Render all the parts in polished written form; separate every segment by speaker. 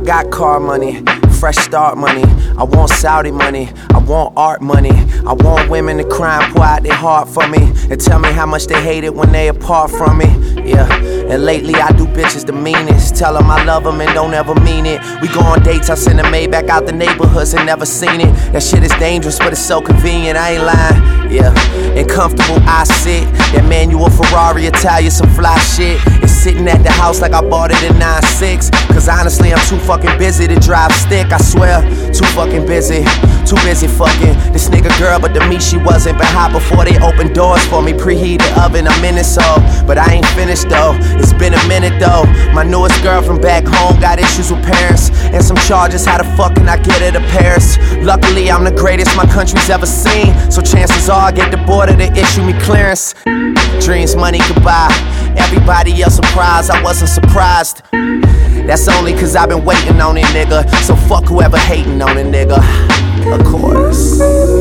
Speaker 1: got car money, fresh start money. I want Saudi money, I want art money. I want women to cry and pour out their heart for me and tell me how much they hate it when they apart from me. Yeah, and lately I do bitches the meanest. Tell them I love them and don't ever mean it. We go on dates, I send a maid back out the neighborhoods and never seen it. That shit is dangerous, but it's so convenient, I ain't lying. Yeah, and comfortable I sit. That manual Ferrari, Italian, some fly shit. It's sitting at the house like I bought it in 9-6. Cause honestly, I'm too fucking busy to drive stick. I swear, too fucking busy. Too busy fucking this nigga girl, but to me she wasn't. Been hot before they opened doors for me. Preheat the oven, I'm in it so. But I ain't finished though, it's been a minute though. My newest girl from back home got issues with parents and some charges, how the fuck can I get her to Paris? Luckily I'm the greatest my country's ever seen, so chances are I get the border to issue me clearance. Dreams money could buy, everybody else surprised, I wasn't surprised. That's only cause I've been waiting on it, nigga. So fuck whoever hating on it, nigga. Of course.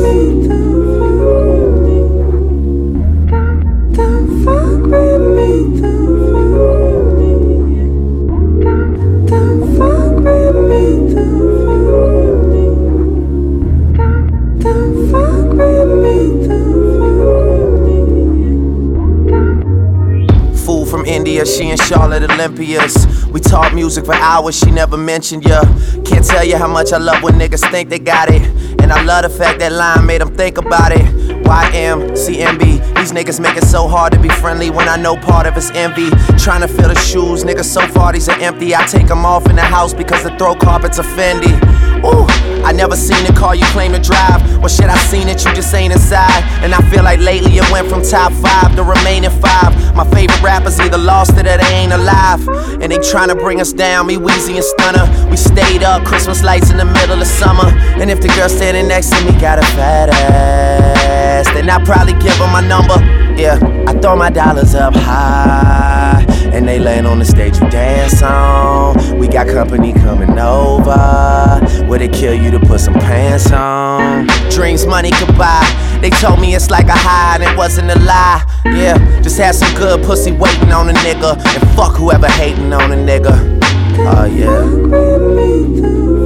Speaker 1: Fool from India, she and Charlotte Olympias. We talk music for hours, she never mentioned ya. Can't tell you how much I love when niggas think they got it. And I love the fact that line made them think about it. YMCMB, these niggas make it so hard to be friendly when I know part of it's envy. Trying to fill the shoes, niggas so far these are empty. I take them off in the house because the throw carpet's a Fendi. Ooh, I never seen a car you claim to drive. Well shit, I seen it, you just ain't inside. And I feel like lately it went from top 5 to remaining 5. My favorite rappers either lost it or they ain't alive. And they tryna bring us down, me, Weezy and Stunner. We stayed up, Christmas lights in the middle of summer. And if the girl standing next to me got a fat ass, then I'd probably give her my number. Yeah, I throw my dollars up high, and they land on the stage you dance on. We got company coming over. Would it kill you to put some pants on? Dreams money could buy. They told me it's like a high and it wasn't a lie. Yeah, just had some good pussy waiting on a nigga. And fuck whoever hating on a nigga. Oh yeah.